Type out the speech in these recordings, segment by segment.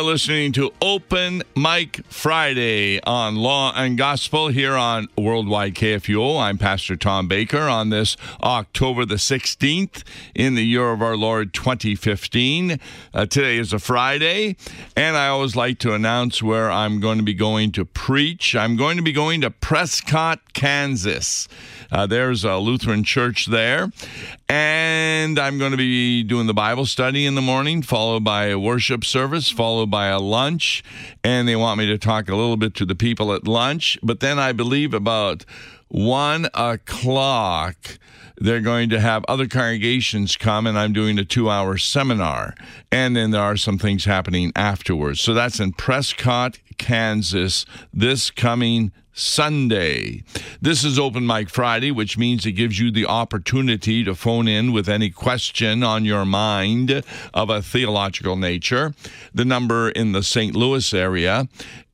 listening to Open Mic Friday on Law and Gospel here on Worldwide KFUO. I'm Pastor Tom Baker on this October the 16th in the year of our Lord 2015. Today is a Friday, and I always like to announce where I'm going to be going to preach. I'm going to be going to Prescott, Kansas. There's a Lutheran church there, and I'm going to be doing the Bible study in the morning, followed by a worship service, followed by a lunch, and they want me to talk a little bit to the people at lunch. But then I believe about 1 o'clock, they're going to have other congregations come, and I'm doing a 2-hour seminar. And then there are some things happening afterwards. So that's in Prescott, Kansas, this coming Sunday. This is Open Mic Friday, which means it gives you the opportunity to phone in with any question on your mind of a theological nature. The number in the St. Louis area,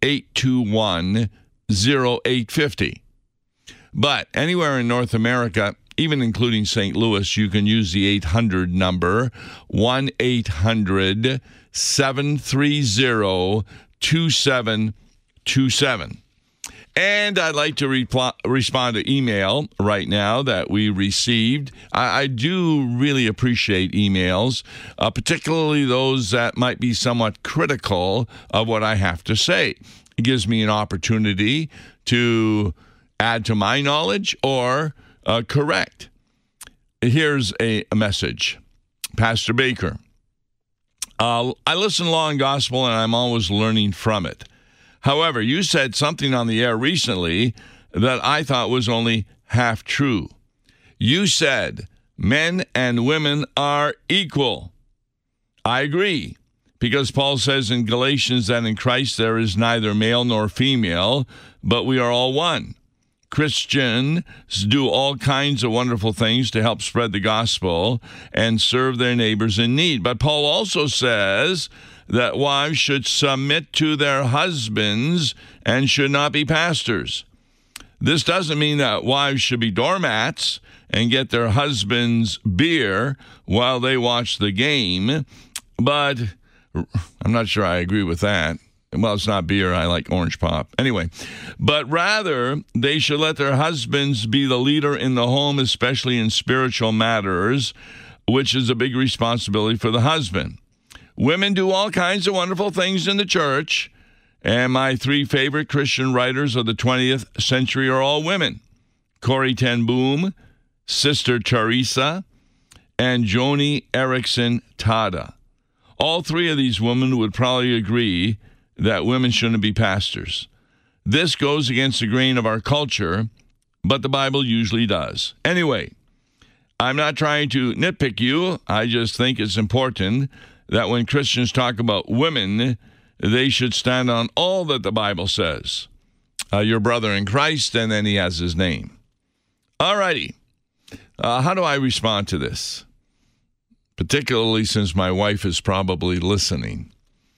821-0850. But anywhere in North America, even including St. Louis, you can use the 800 number, 1-800-730-2727. And I'd like to respond to email right now that we received. I do really appreciate emails, particularly those that might be somewhat critical of what I have to say. It gives me an opportunity to add to my knowledge or correct. Here's a message. Pastor Baker, I listen to Law and Gospel, and I'm always learning from it. However, you said something on the air recently that I thought was only half true. You said men and women are equal. I agree, because Paul says in Galatians that in Christ there is neither male nor female, but we are all one. Christians do all kinds of wonderful things to help spread the gospel and serve their neighbors in need. But Paul also says that wives should submit to their husbands and should not be pastors. This doesn't mean that wives should be doormats and get their husbands beer while they watch the game, but I'm not sure I agree with that. Well, it's not beer. I like orange pop. Anyway, but rather, they should let their husbands be the leader in the home, especially in spiritual matters, which is a big responsibility for the husband. Women do all kinds of wonderful things in the church, and my 3 favorite Christian writers of the 20th century are all women: Corrie ten Boom, Sister Teresa, and Joni Eareckson Tada. All 3 of these women would probably agree that women shouldn't be pastors. This goes against the grain of our culture, but the Bible usually does. Anyway, I'm not trying to nitpick you. I just think it's important that when Christians talk about women, they should stand on all that the Bible says. Your brother in Christ, and then he has his name. All righty. How do I respond to this? Particularly since my wife is probably listening.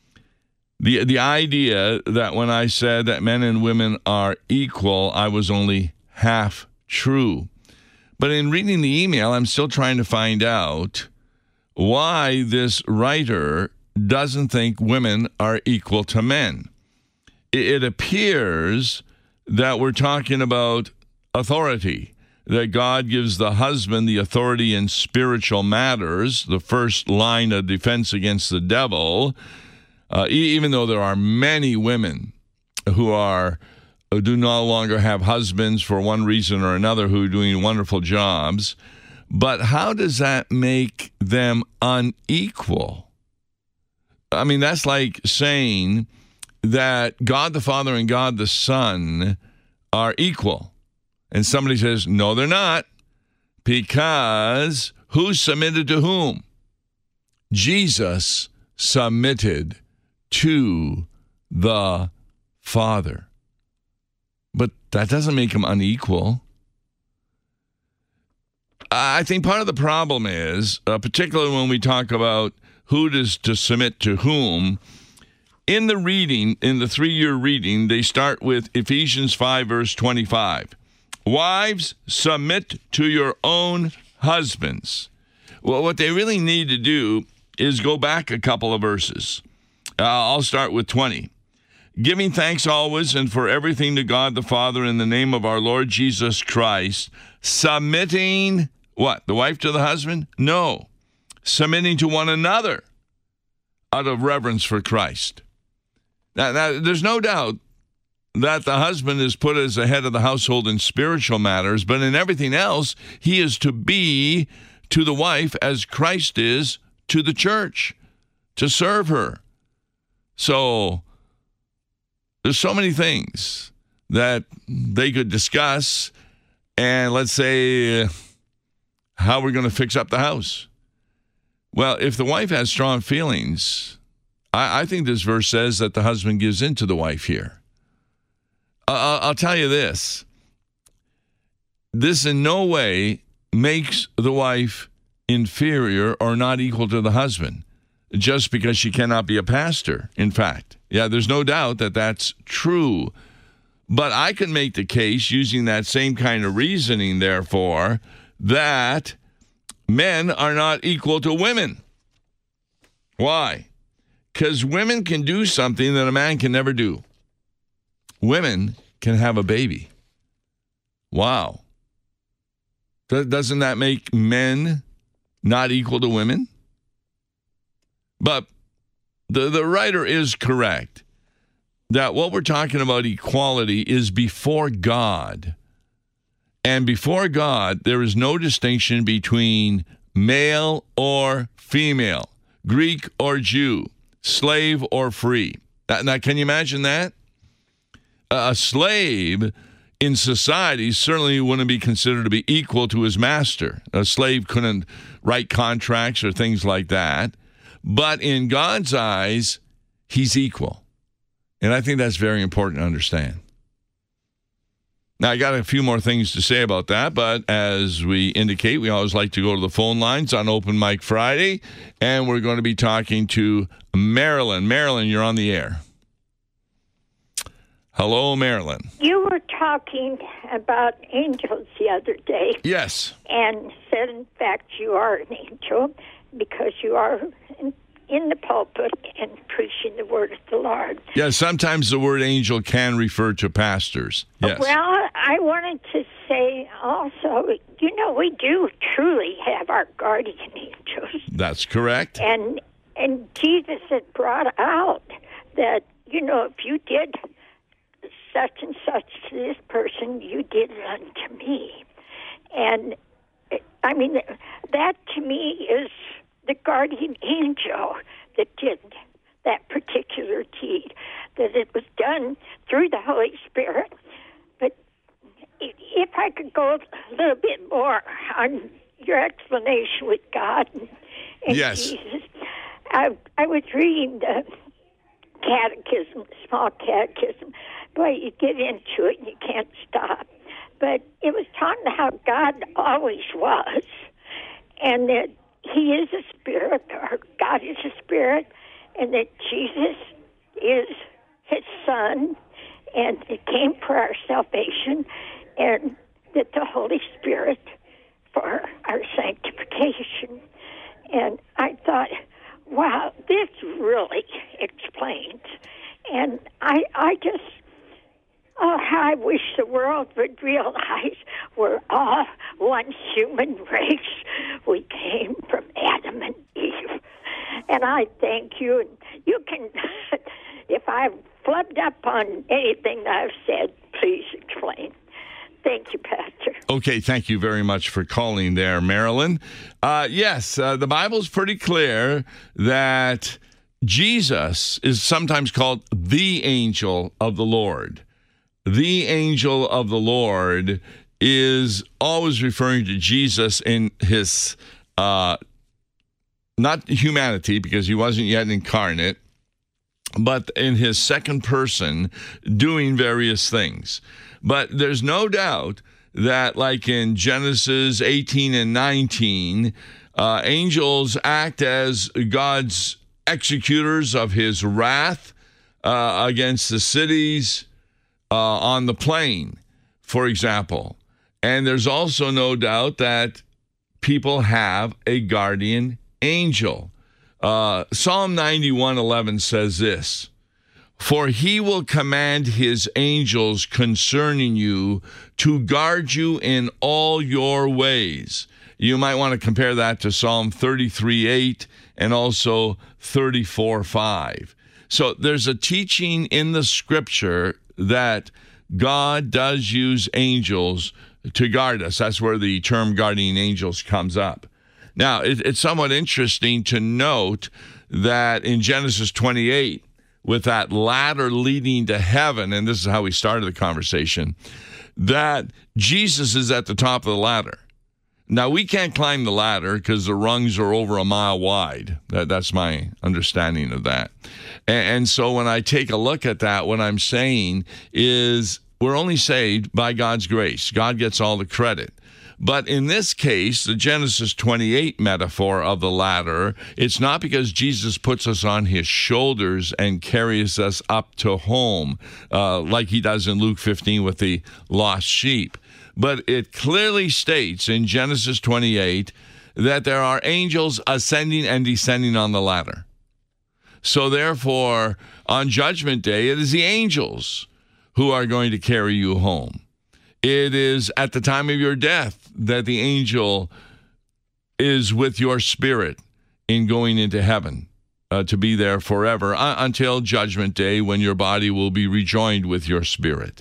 The idea that when I said that men and women are equal, I was only half true. But in reading the email, I'm still trying to find out why this writer doesn't think women are equal to men. It appears that we're talking about authority, that God gives the husband the authority in spiritual matters, the first line of defense against the devil, even though there are many women who do no longer have husbands for one reason or another who are doing wonderful jobs. But how does that make them unequal? I mean, that's like saying that God the Father and God the Son are equal. And somebody says, no, they're not, because who submitted to whom? Jesus submitted to the Father. But that doesn't make him unequal. I think part of the problem is, particularly when we talk about who is to submit to whom, in the reading, in the 3-year reading, they start with Ephesians 5, verse 25. Wives, submit to your own husbands. Well, what they really need to do is go back a couple of verses. I'll start with 20. Giving thanks always and for everything to God the Father in the name of our Lord Jesus Christ, submitting, what, the wife to the husband? No. Submitting to one another out of reverence for Christ. Now, there's no doubt that the husband is put as the head of the household in spiritual matters, but in everything else, he is to be to the wife as Christ is to the church, to serve her. So there's so many things that they could discuss, and let's say how we're going to fix up the house. Well, if the wife has strong feelings, I think this verse says that the husband gives in to the wife here. I'll tell you this. This in no way makes the wife inferior or not equal to the husband just because she cannot be a pastor, in fact. Yeah, there's no doubt that that's true. But I can make the case using that same kind of reasoning, therefore, that men are not equal to women. Why? Because women can do something that a man can never do. Women can have a baby. Wow. Doesn't that make men not equal to women? But the writer is correct that what we're talking about equality is before God. And before God, there is no distinction between male or female, Greek or Jew, slave or free. Now, can you imagine that? A slave in society certainly wouldn't be considered to be equal to his master. A slave couldn't write contracts or things like that. But in God's eyes, he's equal. And I think that's very important to understand. Now, I got a few more things to say about that, but as we indicate, we always like to go to the phone lines on Open Mic Friday, and we're going to be talking to Marilyn. Marilyn, you're on the air. Hello, Marilyn. You were talking about angels the other day. Yes. And said, in fact, you are an angel because you are in the pulpit and preaching the word of the Lord. Yeah, sometimes the word angel can refer to pastors. Yes. Well, I wanted to say also, we do truly have our guardian angels. That's correct. And Jesus had brought out that, if you did such and such to this person, you did it unto me. And, that to me is the guardian angel that did that particular deed, that it was done through the Holy Spirit. But if I could go a little bit more on your explanation with God and yes. Jesus, I was reading the catechism, the small catechism. Boy, you get into it and you can't stop. But it was talking how God always was, and that he is a spirit, or God is a spirit, and that Jesus is his son, and it came for our salvation, and that the Holy Spirit for our sanctification. And I thought, wow, this really explains. And I just, how I wish the world would realize we're all one human race. We came from Adam and Eve. And I thank you. And you can, if I've flubbed up on anything that I've said, please explain. Thank you, Pastor. Okay, thank you very much for calling there, Marilyn. Yes, the Bible's pretty clear that Jesus is sometimes called the angel of the Lord. The angel of the Lord is always referring to Jesus in his, not humanity, because he wasn't yet incarnate, but in his second person doing various things. But there's no doubt that, like in Genesis 18 and 19, angels act as God's executors of his wrath against the cities on the plain, for example. And there's also no doubt that people have a guardian angel. Psalm 91:11 says this, "For he will command his angels concerning you to guard you in all your ways." You might want to compare that to Psalm 33:8 and also 34:5. So there's a teaching in the scripture that God does use angels to guard us. That's where the term guardian angels comes up. Now, it's somewhat interesting to note that in Genesis 28, with that ladder leading to heaven, and this is how we started the conversation, that Jesus is at the top of the ladder. Now, we can't climb the ladder because the rungs are over a mile wide. That's my understanding of that. And so when I take a look at that, what I'm saying is we're only saved by God's grace. God gets all the credit. But in this case, the Genesis 28 metaphor of the ladder, it's not because Jesus puts us on his shoulders and carries us up to home like he does in Luke 15 with the lost sheep. But it clearly states in Genesis 28 that there are angels ascending and descending on the ladder. So therefore, on Judgment Day, it is the angels who are going to carry you home. It is at the time of your death that the angel is with your spirit in going into heaven to be there forever until Judgment Day, when your body will be rejoined with your spirit.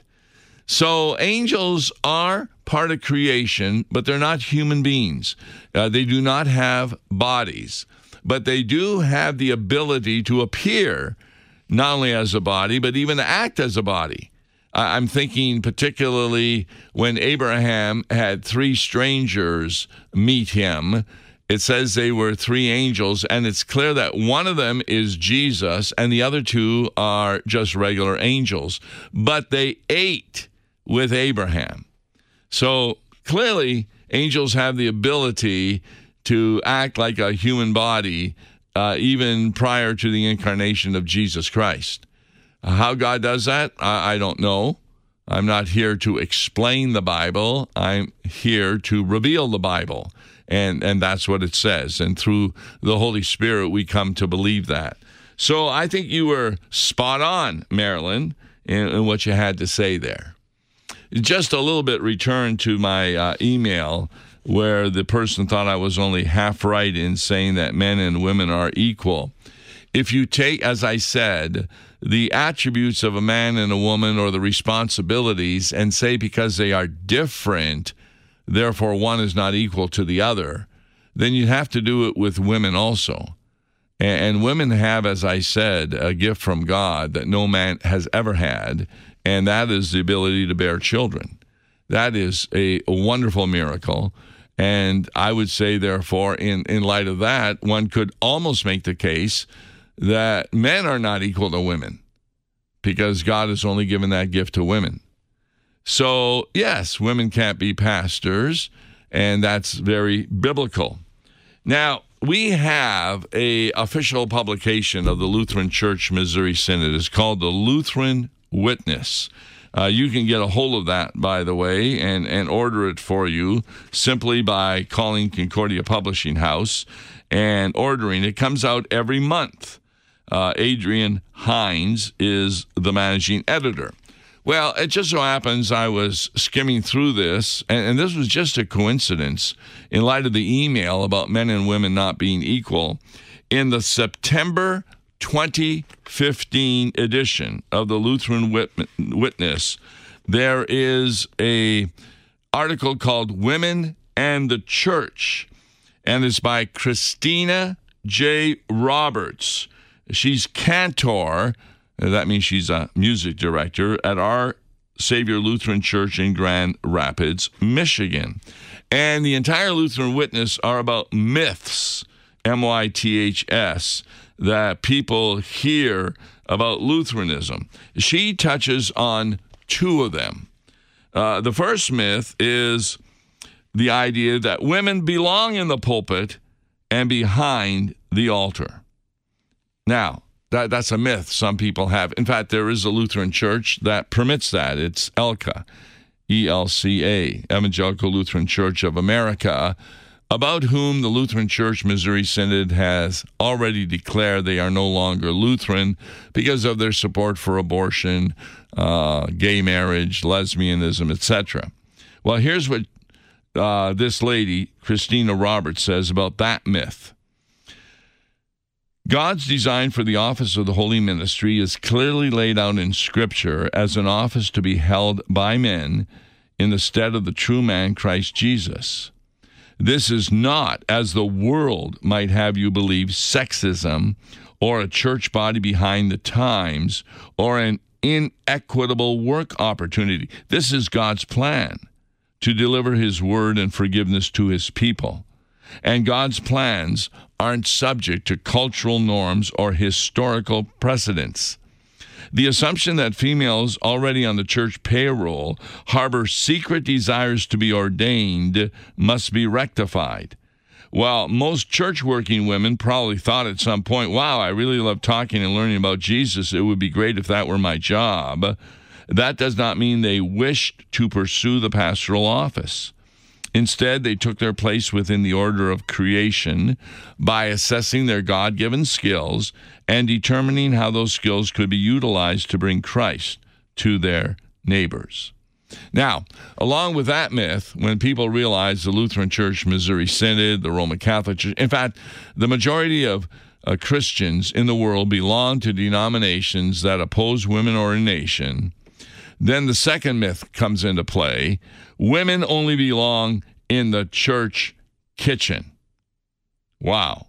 So angels are part of creation, but they're not human beings. They do not have bodies, but they do have the ability to appear not only as a body, but even to act as a body. I'm thinking particularly when Abraham had three strangers meet him. It says they were three angels, and it's clear that one of them is Jesus, and the other two are just regular angels. But they ate with Abraham. So clearly, angels have the ability to act like a human body even prior to the incarnation of Jesus Christ. How God does that, I don't know. I'm not here to explain the Bible. I'm here to reveal the Bible. And that's what it says. And through the Holy Spirit, we come to believe that. So I think you were spot on, Marilyn, in what you had to say there. Just a little bit return to my email where the person thought I was only half right in saying that men and women are equal. If you take, as I said, the attributes of a man and a woman or the responsibilities and say because they are different, therefore one is not equal to the other, then you have to do it with women also. And women have, as I said, a gift from God that no man has ever had, and that is the ability to bear children. That is a wonderful miracle. And I would say, therefore, in light of that, one could almost make the case that men are not equal to women because God has only given that gift to women. So, yes, women can't be pastors, and that's very biblical. Now, we have an official publication of the Lutheran Church Missouri Synod. It's called the Lutheran Witness. You can get a hold of that, by the way, and order it for you simply by calling Concordia Publishing House and ordering. It comes out every month. Adrian Hines is the managing editor. Well, it just so happens I was skimming through this, and this was just a coincidence in light of the email about men and women not being equal. In the September 2015 edition of the Lutheran Witness, there is an article called Women and the Church, and it's by Christina J. Roberts. She's cantor, that means she's a music director, at Our Savior Lutheran Church in Grand Rapids, Michigan. And the entire Lutheran Witness are about myths, M-Y-T-H-S, that people hear about Lutheranism. She touches on two of them. The first myth is the idea that women belong in the pulpit and behind the altar. Now, that's a myth some people have. In fact, there is a Lutheran church that permits that. It's ELCA, E-L-C-A, Evangelical Lutheran Church of America. about whom the Lutheran Church Missouri Synod has already declared they are no longer Lutheran because of their support for abortion, gay marriage, lesbianism, etc. Well, here's what this lady, Christina Roberts, says about that myth. God's design for the office of the holy ministry is clearly laid out in Scripture as an office to be held by men in the stead of the true man, Christ Jesus. This is not, as the world might have you believe, sexism or a church body behind the times or an inequitable work opportunity. This is God's plan to deliver his word and forgiveness to his people. And God's plans aren't subject to cultural norms or historical precedents. The assumption that females already on the church payroll harbor secret desires to be ordained must be rectified. While most church-working women probably thought at some point, wow, I really love talking and learning about Jesus. It would be great if that were my job. That does not mean they wished to pursue the pastoral office. Instead, they took their place within the order of creation by assessing their God-given skills and determining how those skills could be utilized to bring Christ to their neighbors. Now, along with that myth, when people realize the Lutheran Church Missouri Synod, the Roman Catholic Church, in fact, the majority of Christians in the world belong to denominations that oppose women ordination, then the second myth comes into play. Women only belong in the church kitchen. Wow.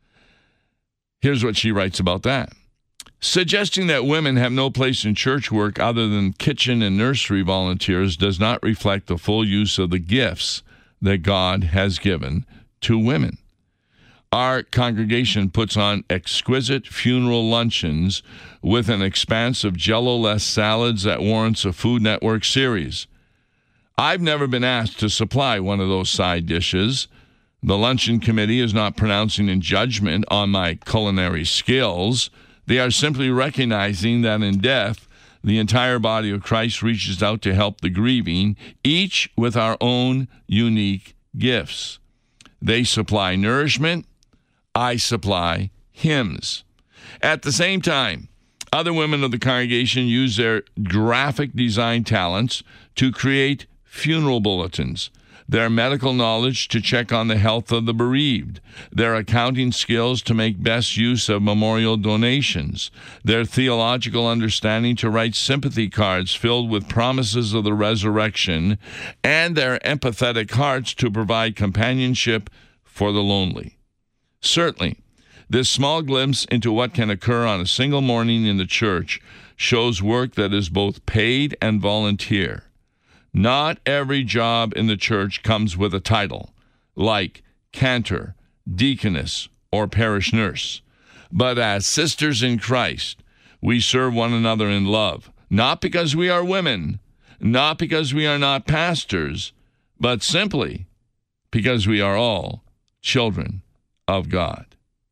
Here's what she writes about that. Suggesting that women have no place in church work other than kitchen and nursery volunteers does not reflect the full use of the gifts that God has given to women. Our congregation puts on exquisite funeral luncheons with an expanse of Jell-O-less salads that warrants a Food Network series. I've never been asked to supply one of those side dishes. The luncheon committee is not pronouncing in judgment on my culinary skills. They are simply recognizing that in death, the entire body of Christ reaches out to help the grieving, each with our own unique gifts. They supply nourishment. I supply hymns. At the same time, other women of the congregation use their graphic design talents to create funeral bulletins, their medical knowledge to check on the health of the bereaved, their accounting skills to make best use of memorial donations, their theological understanding to write sympathy cards filled with promises of the resurrection, and their empathetic hearts to provide companionship for the lonely. Certainly, this small glimpse into what can occur on a single morning in the church shows work that is both paid and volunteer. Not every job in the church comes with a title, like cantor, deaconess, or parish nurse. But as sisters in Christ, we serve one another in love, not because we are women, not because we are not pastors, but simply because we are all children of God.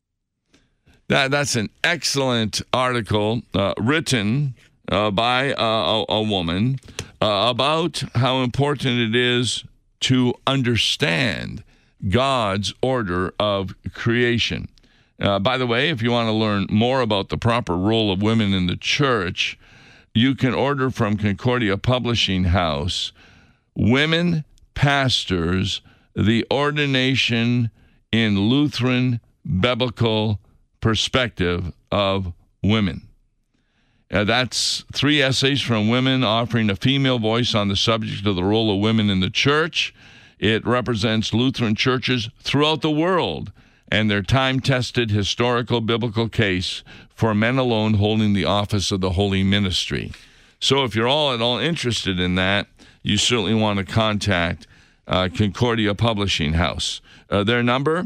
That's an excellent article written by a woman about how important it is to understand God's order of creation. By the way, if you want to learn more about the proper role of women in the church, you can order from Concordia Publishing House, Women Pastors, the Ordination in Lutheran Biblical Perspective of Women. That's 3 essays from women offering a female voice on the subject of the role of women in the church. It represents Lutheran churches throughout the world and their time-tested historical biblical case for men alone holding the office of the holy ministry. So if you're all at all interested in that, you certainly want to contact Concordia Publishing House. Their number,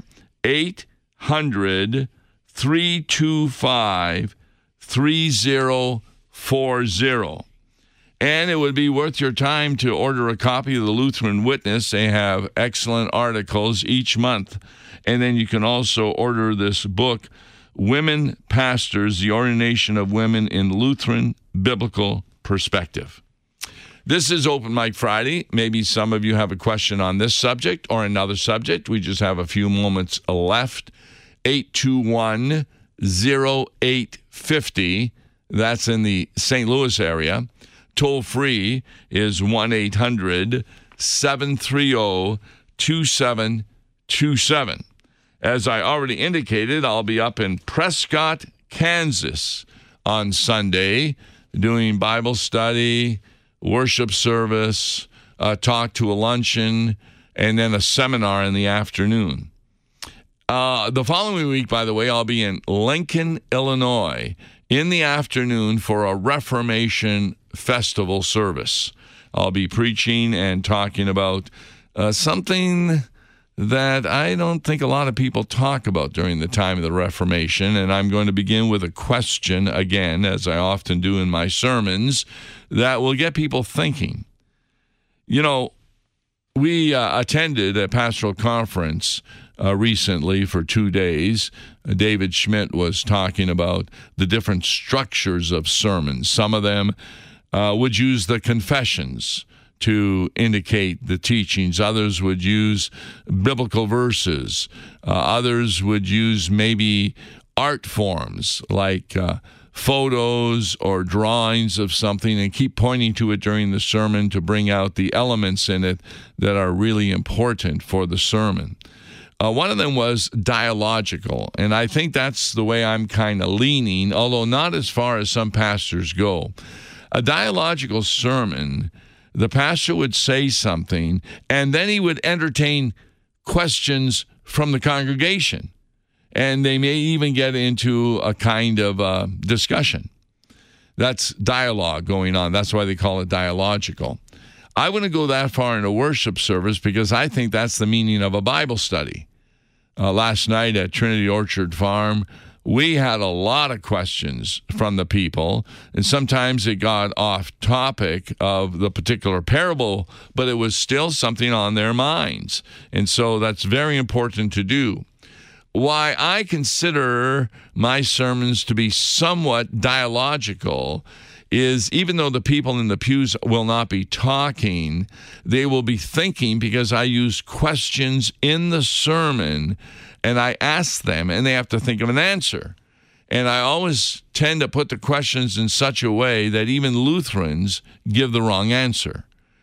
800-325-3040. And it would be worth your time to order a copy of the Lutheran Witness. They have excellent articles each month. And then you can also order this book, Women Pastors, the Ordination of Women in Lutheran Biblical Perspective. This is Open Mic Friday. Maybe some of you have a question on this subject or another subject. We just have a few moments left. 821-0850. That's in the St. Louis area. Toll free is 1-800-730-2727. As I already indicated, I'll be up in Prescott, Kansas on Sunday doing Bible study, worship service, talk to a luncheon, and then a seminar in the afternoon. The following week, by the way, I'll be in Lincoln, Illinois in the afternoon for a Reformation Festival service. I'll be preaching and talking about something that I don't think a lot of people talk about during the time of the Reformation, and I'm going to begin with a question again, as I often do in my sermons, that will get people thinking. You know, we attended a pastoral conference recently for 2 days. David Schmidt was talking about the different structures of sermons. Some of them would use the confessions to indicate the teachings. Others would use biblical verses. Others would use maybe art forms like photos or drawings of something and keep pointing to it during the sermon to bring out the elements in it that are really important for the sermon. One of them was dialogical, and I think that's the way I'm kind of leaning, although not as far as some pastors go. A dialogical sermon, the pastor would say something, and then he would entertain questions from the congregation. And they may even get into a kind of discussion. That's dialogue going on. That's why they call it dialogical. I wouldn't go that far in a worship service because I think that's the meaning of a Bible study. Last night at Trinity Orchard Farm, we had a lot of questions from the people, and sometimes it got off topic of the particular parable, but it was still something on their minds. And so that's very important to do. Why I consider my sermons to be somewhat dialogical is even though the people in the pews will not be talking, they will be thinking because I use questions in the sermon and I ask them and they have to think of an answer. And I always tend to put the questions in such a way that even Lutherans give the wrong answer.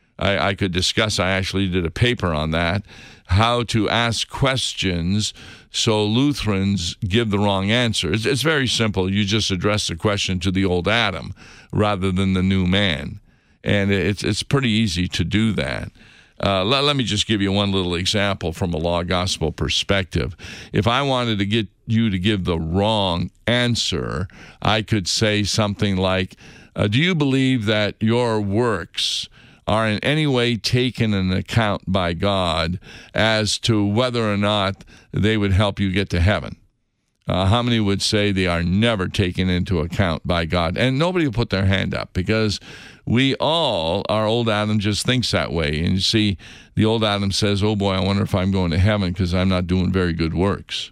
I could discuss, I actually did a paper on that, how to ask questions so Lutherans give the wrong answer. It's very simple. You just address the question to the old Adam rather than the new man. And it's pretty easy to do that. Let me just give you one little example from a law gospel perspective. If I wanted to get you to give the wrong answer, I could say something like, do you believe that your works are in any way taken into account by God as to whether or not they would help you get to heaven? How many would say they are never taken into account by God? And nobody will put their hand up because we all, our old Adam just thinks that way. And you see, the old Adam says, oh boy, I wonder if I'm going to heaven because I'm not doing very good works.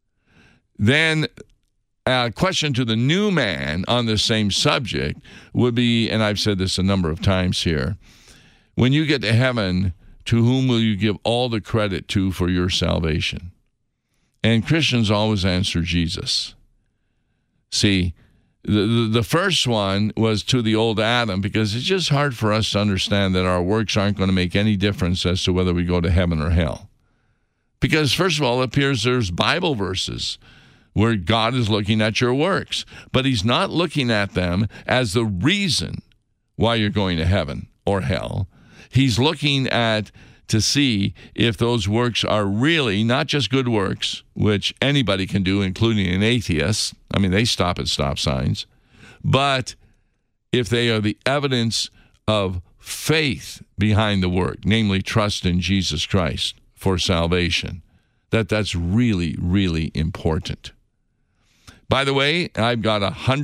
Then a question to the new man on the same subject would be, and I've said this a number of times here, when you get to heaven, to whom will you give all the credit to for your salvation? And Christians always answer Jesus. See, the first one was to the old Adam because it's just hard for us to understand that our works aren't going to make any difference as to whether we go to heaven or hell. Because first of all, it appears there's Bible verses where God is looking at your works, but he's not looking at them as the reason why you're going to heaven or hell. He's looking at to see if those works are really not just good works, which anybody can do, including an atheist. I mean, they stop at stop signs. But if they are the evidence of faith behind the work, namely trust in Jesus Christ for salvation, that's really, really important. By the way, I've got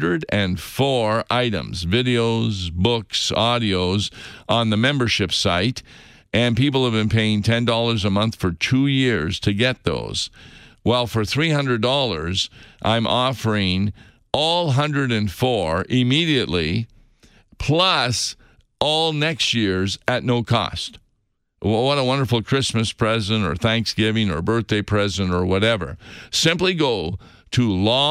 104 items, videos, books, audios on the membership site, and people have been paying $10 a month for 2 years to get those. Well, for $300, I'm offering all 104 immediately, plus all next year's at no cost. Well, what a wonderful Christmas present or Thanksgiving or birthday present or whatever. Simply go to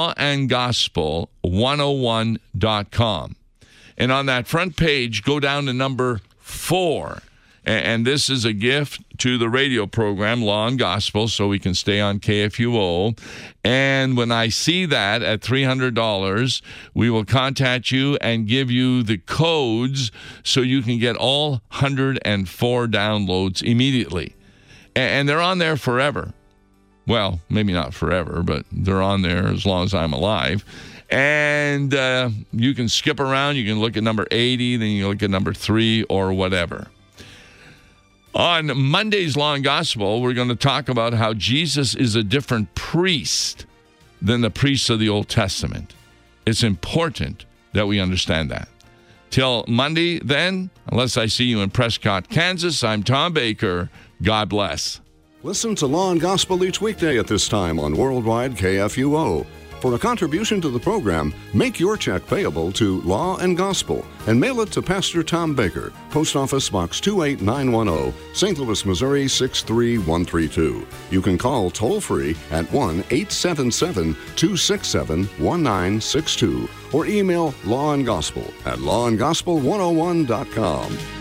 lawandgospel101.com. And on that front page, go down to number 4. And this is a gift to the radio program, Law and Gospel, so we can stay on KFUO. And when I see that at $300, we will contact you and give you the codes so you can get all 104 downloads immediately. And they're on there forever. Well, maybe not forever, but they're on there as long as I'm alive. And you can skip around. You can look at number 80, then you can look at number 3 or whatever. On Monday's Law and Gospel, we're going to talk about how Jesus is a different priest than the priests of the Old Testament. It's important that we understand that. Till Monday, then, unless I see you in Prescott, Kansas, I'm Tom Baker. God bless. Listen to Law and Gospel each weekday at this time on Worldwide KFUO. For a contribution to the program, make your check payable to Law and Gospel and mail it to Pastor Tom Baker, Post Office Box 28910, St. Louis, Missouri 63132. You can call toll-free at 1-877-267-1962 or email lawandgospel@lawandgospel101.com.